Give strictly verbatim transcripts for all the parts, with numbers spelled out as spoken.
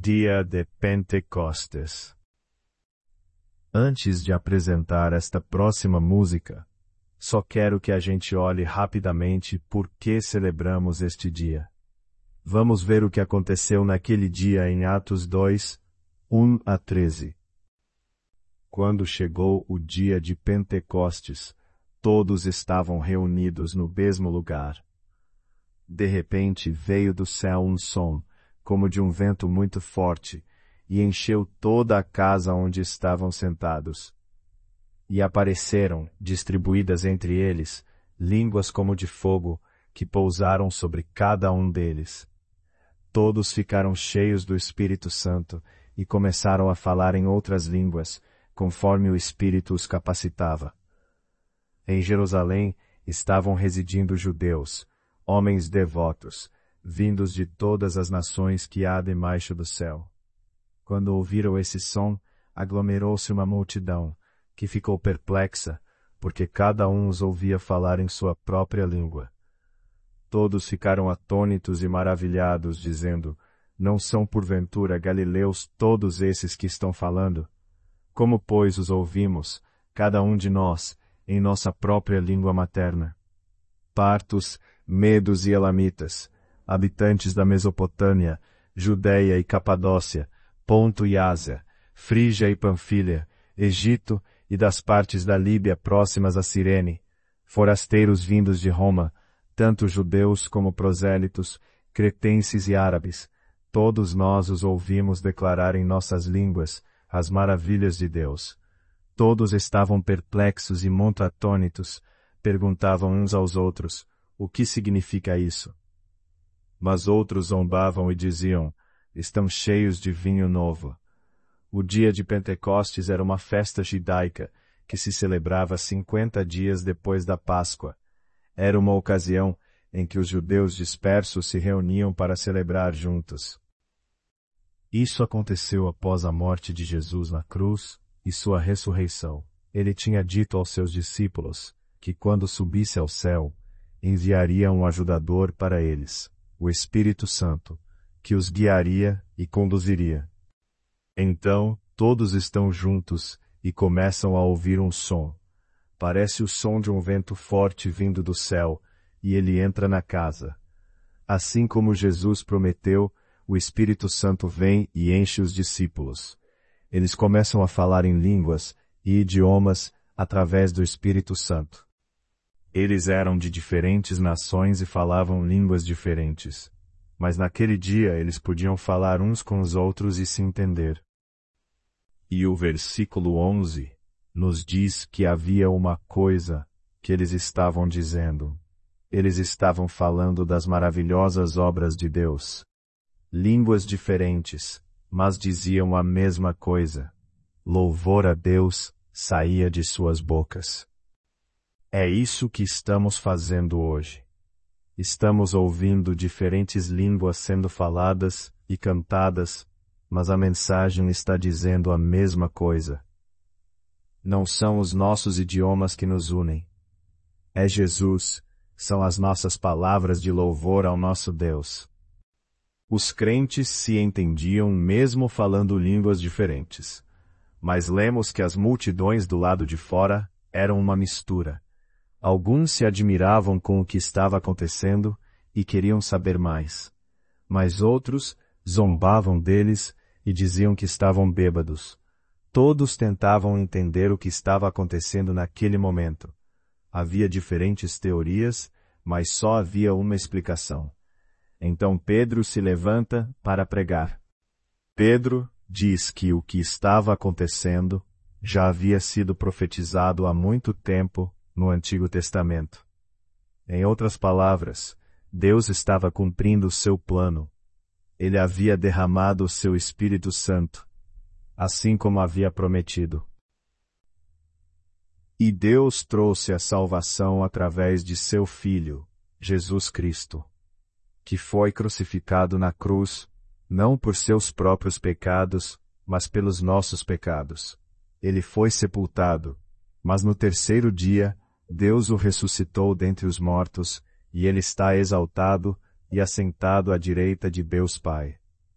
Dia de Pentecostes. Antes de apresentar esta próxima música, só quero que a gente olhe rapidamente por que celebramos este dia. Vamos ver o que aconteceu naquele dia em Atos dois, um a treze. Quando chegou o dia de Pentecostes, todos estavam reunidos no mesmo lugar. De repente veio do céu um som, como de um vento muito forte, e encheu toda a casa onde estavam sentados. E apareceram, distribuídas entre eles, línguas como de fogo, que pousaram sobre cada um deles. Todos ficaram cheios do Espírito Santo e começaram a falar em outras línguas, conforme o Espírito os capacitava. Em Jerusalém estavam residindo judeus, homens devotos, vindos de todas as nações que há debaixo do céu. Quando ouviram esse som, aglomerou-se uma multidão, que ficou perplexa, porque cada um os ouvia falar em sua própria língua. Todos ficaram atônitos e maravilhados, dizendo, não são porventura galileus todos esses que estão falando? Como, pois, os ouvimos, cada um de nós, em nossa própria língua materna? Partos, medos e elamitas, habitantes da Mesopotâmia, Judeia e Capadócia, Ponto e Ásia, Frígia e Panfilha, Egito e das partes da Líbia próximas a Cirene, forasteiros vindos de Roma, tanto judeus como prosélitos, cretenses e árabes, todos nós os ouvimos declarar em nossas línguas as maravilhas de Deus. Todos estavam perplexos e muito atônitos, perguntavam uns aos outros, o que significa isso? Mas outros zombavam e diziam, estão cheios de vinho novo. O dia de Pentecostes era uma festa judaica, que se celebrava cinquenta dias depois da Páscoa. Era uma ocasião em que os judeus dispersos se reuniam para celebrar juntos. Isso aconteceu após a morte de Jesus na cruz e sua ressurreição. Ele tinha dito aos seus discípulos que quando subisse ao céu, enviaria um ajudador para eles, o Espírito Santo, que os guiaria e conduziria. Então, todos estão juntos e começam a ouvir um som. Parece o som de um vento forte vindo do céu, e ele entra na casa. Assim como Jesus prometeu, o Espírito Santo vem e enche os discípulos. Eles começam a falar em línguas e idiomas através do Espírito Santo. Eles eram de diferentes nações e falavam línguas diferentes. Mas naquele dia eles podiam falar uns com os outros e se entender. E o versículo onze nos diz que havia uma coisa que eles estavam dizendo. Eles estavam falando das maravilhosas obras de Deus. Línguas diferentes, mas diziam a mesma coisa. Louvor a Deus saía de suas bocas. É isso que estamos fazendo hoje. Estamos ouvindo diferentes línguas sendo faladas e cantadas, mas a mensagem está dizendo a mesma coisa. Não são os nossos idiomas que nos unem. É Jesus, são as nossas palavras de louvor ao nosso Deus. Os crentes se entendiam mesmo falando línguas diferentes. Mas lemos que as multidões do lado de fora eram uma mistura. Alguns se admiravam com o que estava acontecendo e queriam saber mais. Mas outros zombavam deles e diziam que estavam bêbados. Todos tentavam entender o que estava acontecendo naquele momento. Havia diferentes teorias, mas só havia uma explicação. Então Pedro se levanta para pregar. Pedro diz que o que estava acontecendo já havia sido profetizado há muito tempo no Antigo Testamento. Em outras palavras, Deus estava cumprindo o seu plano. Ele havia derramado o seu Espírito Santo, assim como havia prometido. E Deus trouxe a salvação através de seu Filho, Jesus Cristo, que foi crucificado na cruz, não por seus próprios pecados, mas pelos nossos pecados. Ele foi sepultado, mas no terceiro dia, Deus o ressuscitou dentre os mortos, e ele está exaltado e assentado à direita de Deus Pai.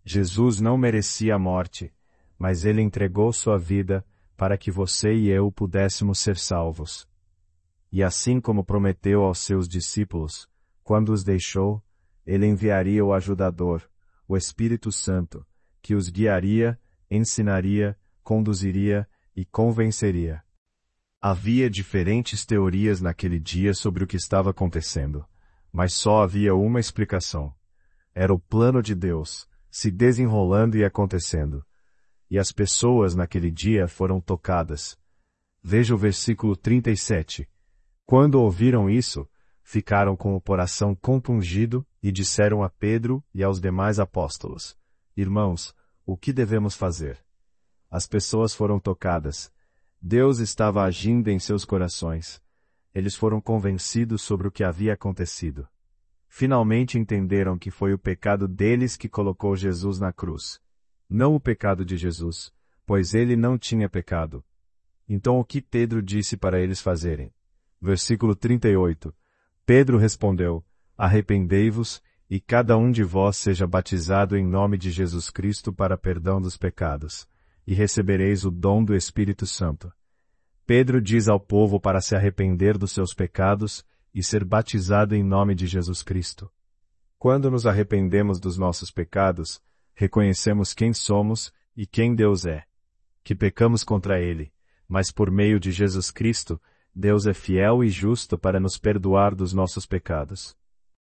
Jesus não merecia a morte, mas ele entregou sua vida para que você e eu pudéssemos ser salvos. E assim como prometeu aos seus discípulos, quando os deixou, ele enviaria o ajudador, o Espírito Santo, que os guiaria, ensinaria, conduziria e convenceria. Havia diferentes teorias naquele dia sobre o que estava acontecendo, mas só havia uma explicação. Era o plano de Deus, se desenrolando e acontecendo. E as pessoas naquele dia foram tocadas. Veja o versículo trinta e sete. Quando ouviram isso, ficaram com o coração compungido e disseram a Pedro e aos demais apóstolos: Irmãos, o que devemos fazer? As pessoas foram tocadas. Deus estava agindo em seus corações. Eles foram convencidos sobre o que havia acontecido. Finalmente entenderam que foi o pecado deles que colocou Jesus na cruz. Não o pecado de Jesus, pois ele não tinha pecado. Então o que Pedro disse para eles fazerem? Versículo trinta e oito. Pedro respondeu: Arrependei-vos, e cada um de vós seja batizado em nome de Jesus Cristo para perdão dos pecados, e recebereis o dom do Espírito Santo. Pedro diz ao povo para se arrepender dos seus pecados e ser batizado em nome de Jesus Cristo. Quando nos arrependemos dos nossos pecados, reconhecemos quem somos e quem Deus é. Que pecamos contra Ele, mas por meio de Jesus Cristo, Deus é fiel e justo para nos perdoar dos nossos pecados.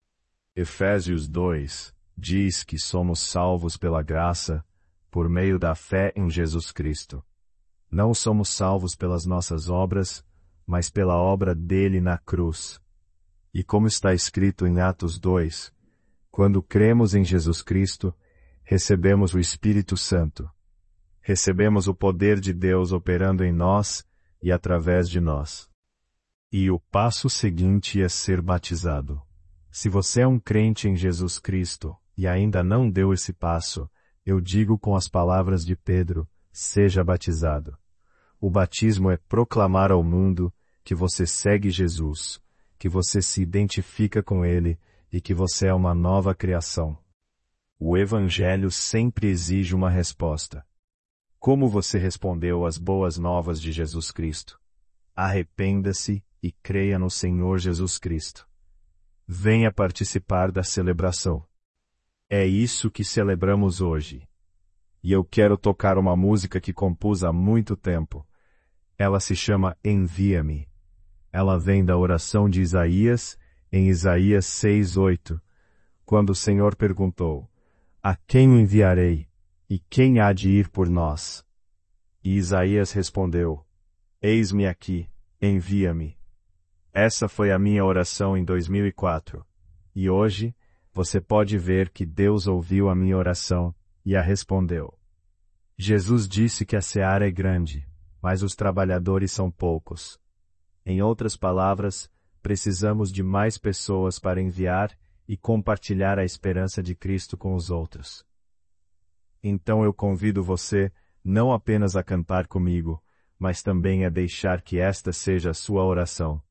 Efésios dois diz que somos salvos pela graça, por meio da fé em Jesus Cristo. Não somos salvos pelas nossas obras, mas pela obra dele na cruz. E como está escrito em Atos dois, quando cremos em Jesus Cristo, recebemos o Espírito Santo. Recebemos o poder de Deus operando em nós e através de nós. E o passo seguinte é ser batizado. Se você é um crente em Jesus Cristo e ainda não deu esse passo, eu digo com as palavras de Pedro: seja batizado. O batismo é proclamar ao mundo que você segue Jesus, que você se identifica com Ele e que você é uma nova criação. O Evangelho sempre exige uma resposta. Como você respondeu às boas novas de Jesus Cristo? Arrependa-se e creia no Senhor Jesus Cristo. Venha participar da celebração. É isso que celebramos hoje. E eu quero tocar uma música que compus há muito tempo. Ela se chama Envia-me. Ela vem da oração de Isaías, em Isaías seis, oito, quando o Senhor perguntou: a quem o enviarei? E quem há de ir por nós? E Isaías respondeu: eis-me aqui, envia-me. Essa foi a minha oração em dois mil e quatro. E hoje, você pode ver que Deus ouviu a minha oração e a respondeu. Jesus disse que a seara é grande, mas os trabalhadores são poucos. Em outras palavras, precisamos de mais pessoas para enviar e compartilhar a esperança de Cristo com os outros. Então eu convido você não apenas a cantar comigo, mas também a deixar que esta seja a sua oração.